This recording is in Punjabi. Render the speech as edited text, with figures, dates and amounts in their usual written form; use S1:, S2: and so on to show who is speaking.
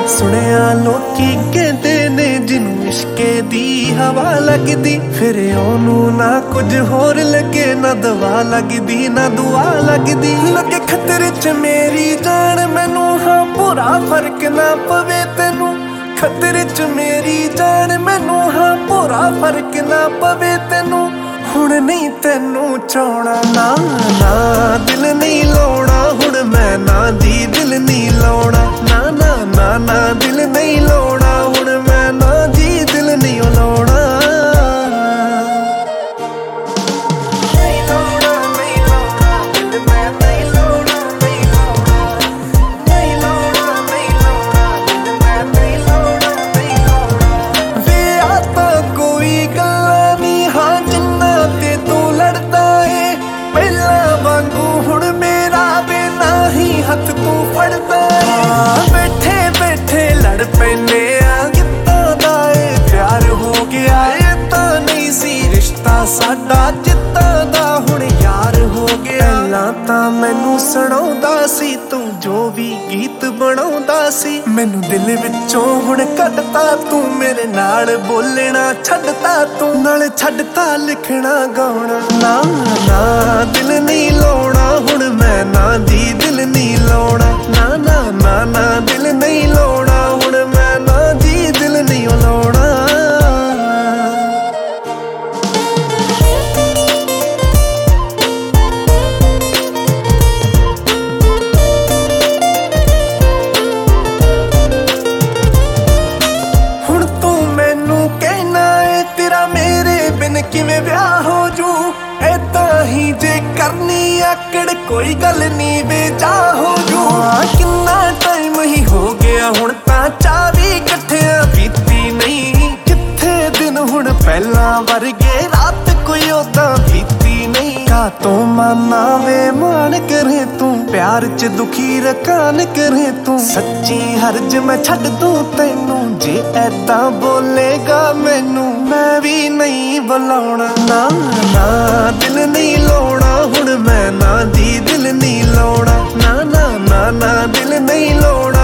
S1: ਸੁਣਿਆ ਲੋਕੀ ਕਹਿੰਦੇ ਨੇ ਜਿਹਨੂੰ ਇਸ਼ਕੇ ਦੀ ਹਵਾ ਲੱਗਦੀ, ਫਿਰ ਉਹਨੂੰ ਨਾ ਕੁਝ ਹੋਰ ਲੱਗੇ, ਨਾ ਦਵਾ ਲੱਗਦੀ ਨਾ ਦੁਆ ਲੱਗਦੀ। ਲੱਗੇ ਖਤਰੇ 'ਚ ਮੇਰੀ ਜਾਨ ਮੈਨੂੰ, ਹਾਂ ਭੋਰਾ ਫਰਕ ਨਾ ਪਵੇ ਤੈਨੂੰ। ਖਤਰੇ 'ਚ ਮੇਰੀ ਜਾਨ ਮੈਨੂੰ, ਹਾਂ ਭੋਰਾ ਫਰਕ ਨਾ ਪਵੇ ਤੈਨੂੰ। ਹੁਣ ਨਹੀਂ ਤੈਨੂੰ ਚਾਹਣਾ, ਨਾ ਨਾ ਦਿਲ ਨਹੀਂ ਲਾਉਣਾ ਹੁਣ ਮੈਂ, ਨਾ ਜੀ ਦਿਲ ਨਹੀਂ ਲਾਉਣਾ, ਨਾ ਨਾ ਨਾ ਨਾ ਦਿਲ ਨਹੀਂ ਲਾਉਣਾ ਹੁਣ ਮੈਂ, ਨਾ ਜੀ ਦਿਲ ਨਹੀਂ ਲਾਉਣਾ। ਹੱਥ ਤੂੰ ਫੜਦਾ ਏ, ਬੈਠੇ ਬੈਠੇ ਲੜ ਪੈਨੇ ਆ ਕਿੱਦਾਂ ਦਾ ਏ ਪਿਆਰ ਹੋ ਗਿਆ। ਇਹ ਤਾਂ ਨਹੀਂ ਸੀ ਰਿਸ਼ਤਾ ਸਾਡਾ ਜਿੱਦਾਂ ਦਾ ਹੁਣ ਯਾਰ ਹੋ ਗਿਆ। ਪਹਿਲਾਂ ਤਾਂ ਮੈਨੂੰ ਸੁਣਾਉਂਦਾ ਸੀ ਤੂੰ ਜੋ ਵੀ ਗੀਤ ਬਣਾਉਂਦਾ ਸੀ, ਮੈਨੂੰ ਦਿਲ ਵਿੱਚੋਂ ਹੁਣ ਕੱਢਤਾ ਤੂੰ, ਮੇਰੇ ਨਾਲ ਬੋਲਣਾ ਛੱਡਤਾ ਤੂੰ, ਨਾਲ ਛੱਡਤਾ ਲਿਖਣਾ ਗਾਉਣਾ। ਨਾ ਨਾ ਦਿਲ ਨਹੀਂ ਲਾਉਣਾ ਹੁਣ ਮੈਂ, ਨਾ ਜੀ ਦਿਲ ਨਹੀਂ ਲਾਉਣਾ, ਨਾ ਨਾ ਨਾ ਨਾ ਦਿਲ ਨਹੀਂ ਲਾਉਣਾ ਹੁਣ ਮੈਂ, ਨਾ ਜੀ ਦਿਲ ਨਹੀਂ ਲਾਉਣਾ। ਹੁਣ ਤੂੰ ਮੈਨੂੰ ਕਹਿਣਾ ਏ ਤੇਰਾ ਮੇਰੇ ਬਿਨ ਕਿਵੇਂ ਵਿਆਹ ਹੋ ਜੂ, ਏਦਾਂ ਹੀ ਜੇ ਕਰਨੀ ਆਕੜ ਕੋਈ ਗੱਲ ਨੀ ਵੇ ਜਾ ਹੋ ਜੂ। ਕਿੰਨਾ ਟਾਈਮ ਹੀ ਹੋ ਗਿਆ ਹੁਣ ਤਾਂ ਚਾਹ ਵੀ ਇਕੱਠਿਆਂ ਪੀਤੀ ਨਹੀਂ, ਕਿੱਥੇ ਦਿਨ ਹੁਣ ਪਹਿਲਾਂ ਵਰਗੇ ਰਾਤ ਕੋਈ ਓਦਾਂ ਬੀਤੀ ਨਹੀਂ। ਕਾਤੋਂ ਮਾਨਾ ਵੇ ਮਾਣ ਕਰੇ ਤੂੰ, ਪਿਆਰ 'ਚ ਦੁਖੀ ਰਕਾਨ ਕਰੇ ਤੂੰ, ਸੱਚੀ ਹਰਜ ਮੈਂ ਛੱਡ ਦੂੰ ਤੈਨੂੰ ਜੇ ਐਦਾਂ ਬੋਲੇਗਾ ਮੈਨੂੰ, ਮੈਂ ਵੀ ਨਹੀਂ ਬੁਲਾਉਣਾ। ਨਾ ਨਾ ਦਿਲ ਨਹੀਂ ਲਾਉਣਾ ਹੁਣ ਮੈਂ, ਨਾ ਜੀ ਦਿਲ ਨਹੀਂ ਲਾਉਣਾ, ਨਾ ਨਾ ਨਾ ਨਾ ਦਿਲ ਨਹੀਂ ਲਾਉਣਾ।